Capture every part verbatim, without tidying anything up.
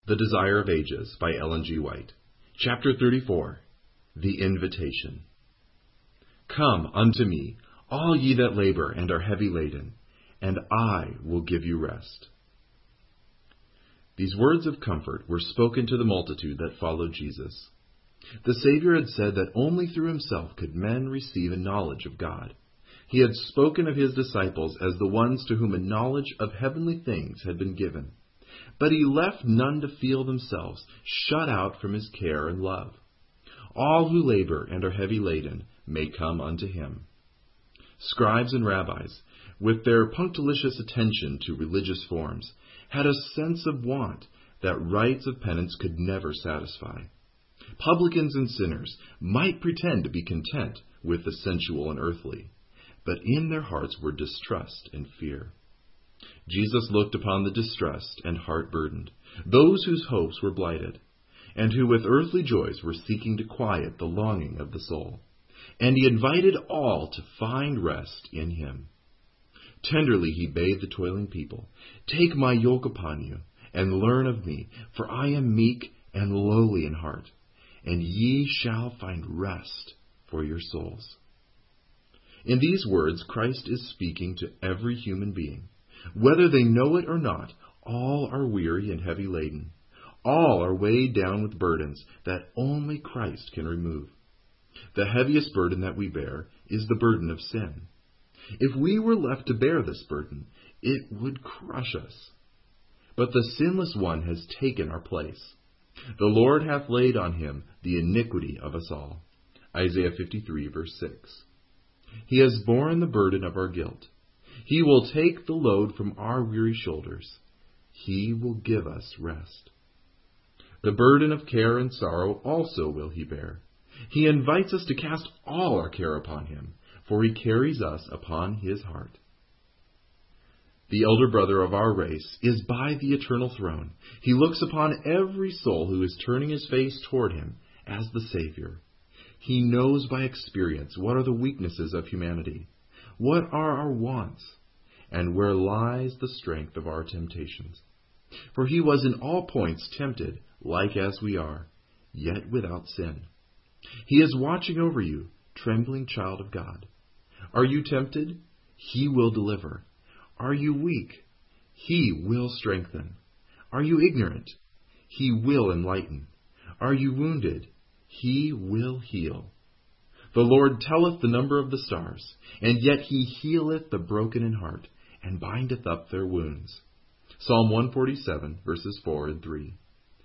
The Desire of Ages by Ellen G. White. Chapter thirty-four. The Invitation. Come unto me, all ye that labor and are heavy laden, and I will give you rest. These words of comfort were spoken to the multitude that followed Jesus. The Savior had said that only through himself could men receive a knowledge of God. He had spoken of his disciples as the ones to whom a knowledge of heavenly things had been given. But he left none to feel themselves shut out from his care and love. All who labor and are heavy laden may come unto him. Scribes and rabbis, with their punctilious attention to religious forms, had a sense of want that rites of penance could never satisfy. Publicans and sinners might pretend to be content with the sensual and earthly, but in their hearts were distrust and fear. Jesus looked upon the distressed and heart-burdened, those whose hopes were blighted, and who with earthly joys were seeking to quiet the longing of the soul. And he invited all to find rest in him. Tenderly he bade the toiling people, "Take my yoke upon you, and learn of me, for I am meek and lowly in heart, and ye shall find rest for your souls." In these words, Christ is speaking to every human being. Whether they know it or not, all are weary and heavy laden. All are weighed down with burdens that only Christ can remove. The heaviest burden that we bear is the burden of sin. If we were left to bear this burden, it would crush us. But the sinless one has taken our place. The Lord hath laid on him the iniquity of us all. Isaiah fifty-three, verse six. He has borne the burden of our guilt. He will take the load from our weary shoulders. He will give us rest. The burden of care and sorrow also will he bear. He invites us to cast all our care upon him, for he carries us upon his heart. The elder brother of our race is by the eternal throne. He looks upon every soul who is turning his face toward him as the Savior. He knows by experience what are the weaknesses of humanity, what are our wants, and where lies the strength of our temptations. For he was in all points tempted, like as we are, yet without sin. He is watching over you, trembling child of God. Are you tempted? He will deliver. Are you weak? He will strengthen. Are you ignorant? He will enlighten. Are you wounded? He will heal. The Lord telleth the number of the stars, and yet he healeth the broken in heart, and bindeth up their wounds. Psalm one forty-seven, verses four and three.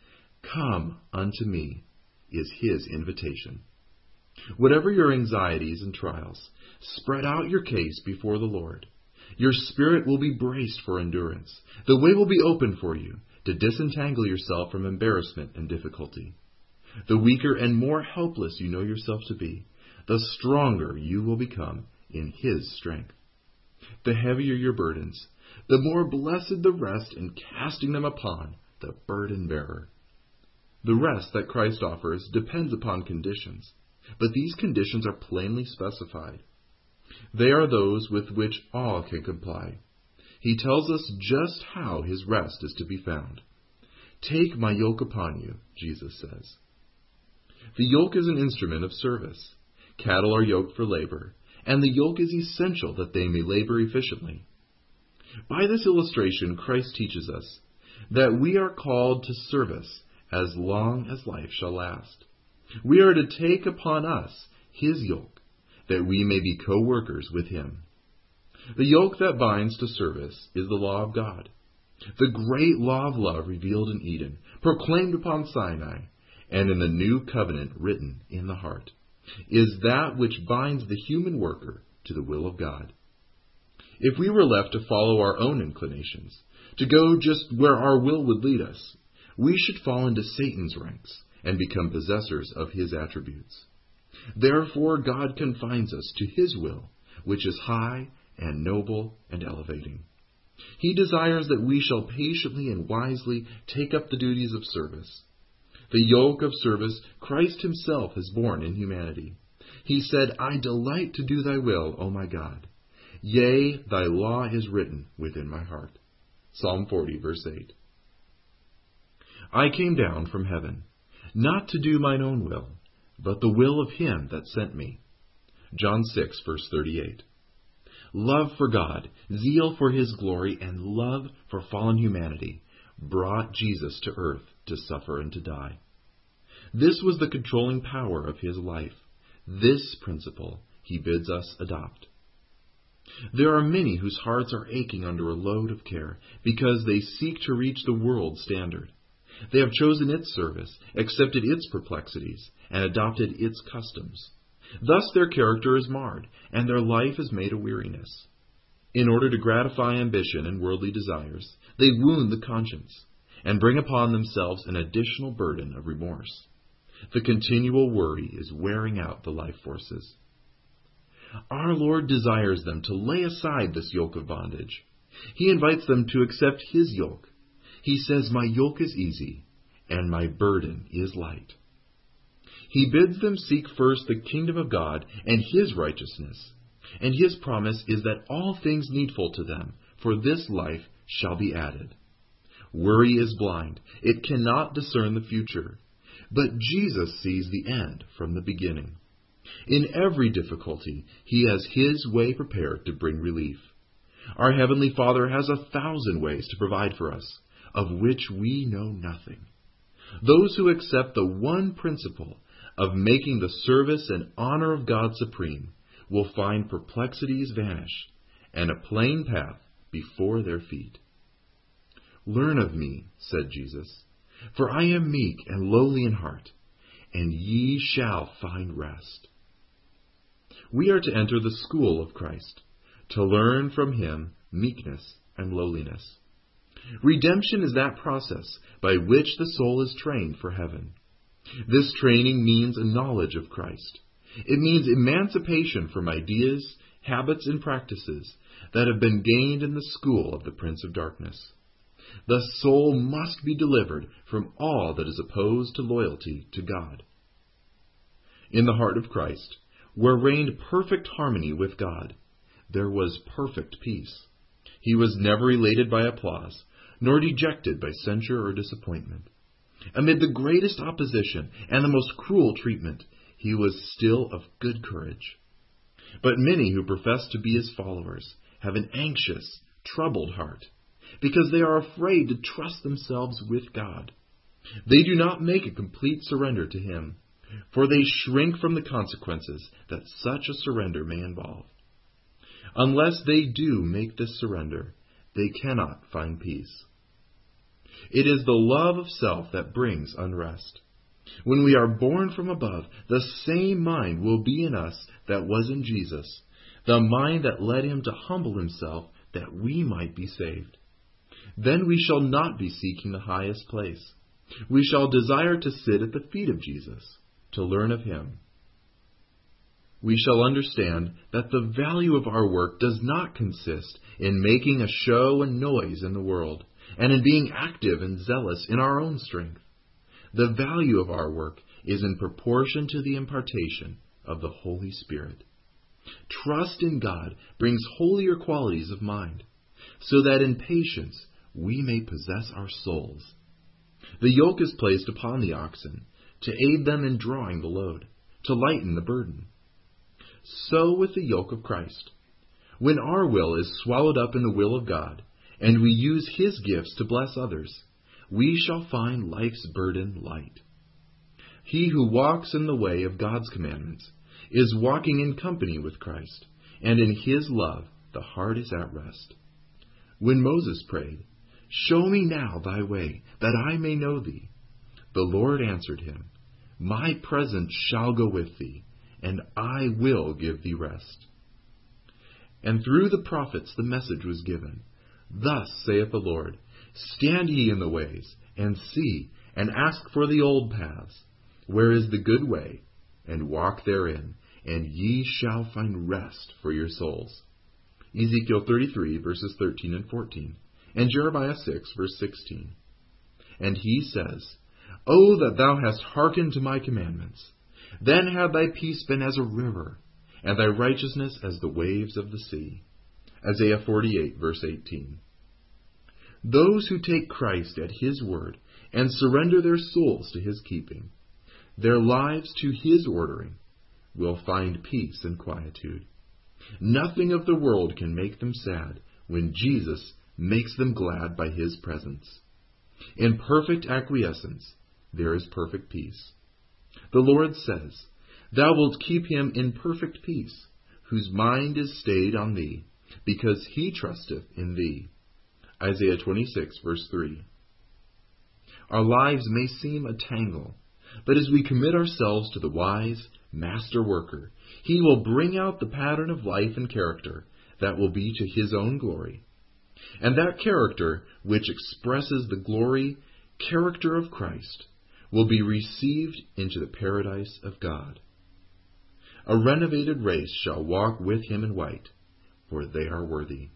Come unto me is his invitation. Whatever your anxieties and trials, spread out your case before the Lord. Your spirit will be braced for endurance. The way will be open for you to disentangle yourself from embarrassment and difficulty. The weaker and more helpless you know yourself to be, the stronger you will become in his strength. The heavier your burdens, the more blessed the rest in casting them upon the burden bearer. The rest that Christ offers depends upon conditions, but these conditions are plainly specified. They are those with which all can comply. He tells us just how his rest is to be found. Take my yoke upon you, Jesus says. The yoke is an instrument of service. Cattle are yoked for labor, and the yoke is essential that they may labor efficiently. By this illustration, Christ teaches us that we are called to service as long as life shall last. We are to take upon us his yoke, that we may be co-workers with him. The yoke that binds to service is the law of God, the great law of love revealed in Eden, proclaimed upon Sinai, and in the new covenant written in the heart, is that which binds the human worker to the will of God. If we were left to follow our own inclinations, to go just where our will would lead us, we should fall into Satan's ranks and become possessors of his attributes. Therefore, God confines us to his will, which is high and noble and elevating. He desires that we shall patiently and wisely take up the duties of service. The yoke of service Christ himself has borne in humanity. He said, I delight to do thy will, O my God. Yea, thy law is written within my heart. Psalm forty, verse eight. I came down from heaven, not to do mine own will, but the will of him that sent me. John six, verse thirty-eight. Love for God, zeal for his glory, and love for fallen humanity brought Jesus to earth to suffer and to die. This was the controlling power of his life. This principle he bids us adopt. There are many whose hearts are aching under a load of care because they seek to reach the world's standard. They have chosen its service, accepted its perplexities, and adopted its customs. Thus their character is marred, and their life is made a weariness. In order to gratify ambition and worldly desires, they wound the conscience, and bring upon themselves an additional burden of remorse. The continual worry is wearing out the life forces. Our Lord desires them to lay aside this yoke of bondage. He invites them to accept his yoke. He says, "My yoke is easy, and my burden is light." He bids them seek first the kingdom of God and his righteousness, and his promise is that all things needful to them for this life shall be added. Worry is blind. It cannot discern the future. But Jesus sees the end from the beginning. In every difficulty, he has his way prepared to bring relief. Our Heavenly Father has a thousand ways to provide for us, of which we know nothing. Those who accept the one principle of making the service and honor of God supreme will find perplexities vanish and a plain path before their feet. "Learn of me," said Jesus, "for I am meek and lowly in heart, and ye shall find rest." We are to enter the school of Christ, to learn from him meekness and lowliness. Redemption is that process by which the soul is trained for heaven. This training means a knowledge of Christ. It means emancipation from ideas, habits, and practices that have been gained in the school of the Prince of Darkness. The soul must be delivered from all that is opposed to loyalty to God. In the heart of Christ, where reigned perfect harmony with God, there was perfect peace. He was never elated by applause, nor dejected by censure or disappointment. Amid the greatest opposition and the most cruel treatment, he was still of good courage. But many who profess to be his followers have an anxious, troubled heart, because they are afraid to trust themselves with God. They do not make a complete surrender to him, for they shrink from the consequences that such a surrender may involve. Unless they do make this surrender, they cannot find peace. It is the love of self that brings unrest. When we are born from above, the same mind will be in us that was in Jesus, the mind that led him to humble himself that we might be saved. Then we shall not be seeking the highest place. We shall desire to sit at the feet of Jesus, to learn of him. We shall understand that the value of our work does not consist in making a show and noise in the world, and in being active and zealous in our own strength. The value of our work is in proportion to the impartation of the Holy Spirit. Trust in God brings holier qualities of mind, so that in patience we may possess our souls. The yoke is placed upon the oxen to aid them in drawing the load, to lighten the burden. So with the yoke of Christ. When our will is swallowed up in the will of God, and we use his gifts to bless others, we shall find life's burden light. He who walks in the way of God's commandments is walking in company with Christ, and in his love the heart is at rest. When Moses prayed, "Show me now thy way, that I may know thee," the Lord answered him, "My presence shall go with thee, and I will give thee rest." And through the prophets the message was given, "Thus saith the Lord, stand ye in the ways, and see, and ask for the old paths, where is the good way, and walk therein, and ye shall find rest for your souls." Ezekiel thirty-three, verses thirteen and fourteen, and Jeremiah six, verse sixteen. And he says, "O that thou hast hearkened to my commandments, then had thy peace been as a river, and thy righteousness as the waves of the sea." Isaiah forty-eight, verse eighteen. Those who take Christ at His word and surrender their souls to His keeping, their lives to His ordering, will find peace and quietude. Nothing of the world can make them sad when Jesus makes them glad by His presence. In perfect acquiescence, there is perfect peace. The Lord says, "Thou wilt keep him in perfect peace, whose mind is stayed on Thee, because he trusteth in Thee." Isaiah twenty-six, verse three. Our lives may seem a tangle, but as we commit ourselves to the wise Master Worker, He will bring out the pattern of life and character that will be to His own glory. And that character, which expresses the glory, character of Christ, will be received into the paradise of God. A renovated race shall walk with Him in white, for they are worthy.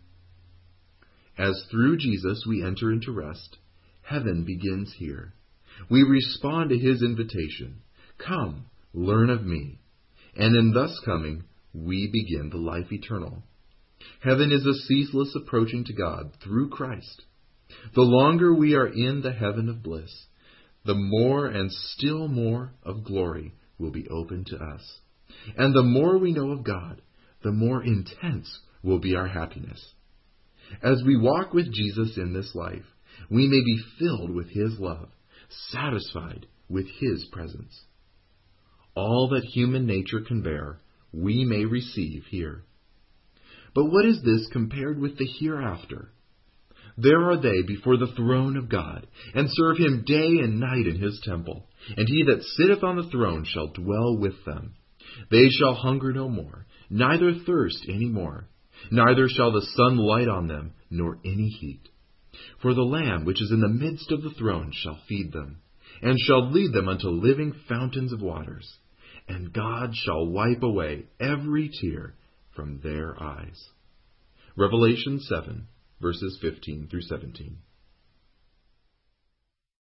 As through Jesus we enter into rest, heaven begins here. We respond to His invitation, "Come, learn of me." And in thus coming, we begin the life eternal. Heaven is a ceaseless approaching to God through Christ. The longer we are in the heaven of bliss, the more and still more of glory will be open to us. And the more we know of God, the more intense will be our happiness. As we walk with Jesus in this life, we may be filled with His love, satisfied with His presence. All that human nature can bear, we may receive here. But what is this compared with the hereafter? There are they before the throne of God, and serve Him day and night in His temple. And He that sitteth on the throne shall dwell with them. They shall hunger no more, neither thirst any more. Neither shall the sun light on them, nor any heat. For the Lamb which is in the midst of the throne shall feed them, and shall lead them unto living fountains of waters. And God shall wipe away every tear from their eyes. Revelation seven, verses fifteen through seventeen.